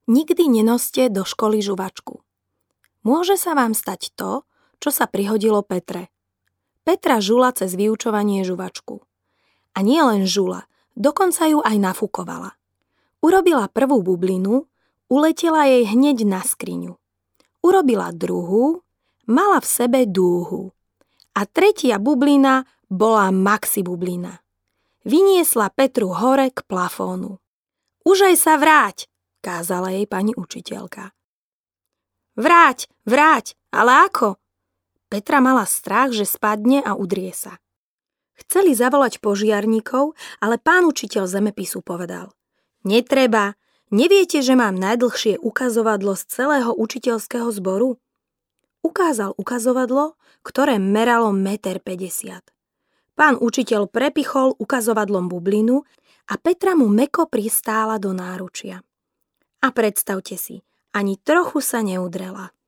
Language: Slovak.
Nikdy nenoste do školy žuvačku. Môže sa vám stať to, čo sa prihodilo Petre. Petra žula cez vyučovanie žuvačku. A nie len žula, dokonca ju aj nafúkovala. Urobila prvú bublinu, uletela jej hneď na skriňu. Urobila druhú, mala v sebe dúhu. A tretia bublina bola maxi bublina. Vyniesla Petru hore k plafónu. Už aj sa vráť, kázala jej pani učiteľka. Vráť, ale ako? Petra mala strach, že spadne a udrie sa. Chceli zavolať požiarníkov, ale pán učiteľ zemepisu povedal: Netreba, neviete, že mám najdlhšie ukazovadlo z celého učiteľského zboru? Ukázal ukazovadlo, ktoré meralo 1,50 m. Pán učiteľ prepichol ukazovadlom bublinu a Petra mu mäkko pristála do náručia. A predstavte si, ani trochu sa neudrela.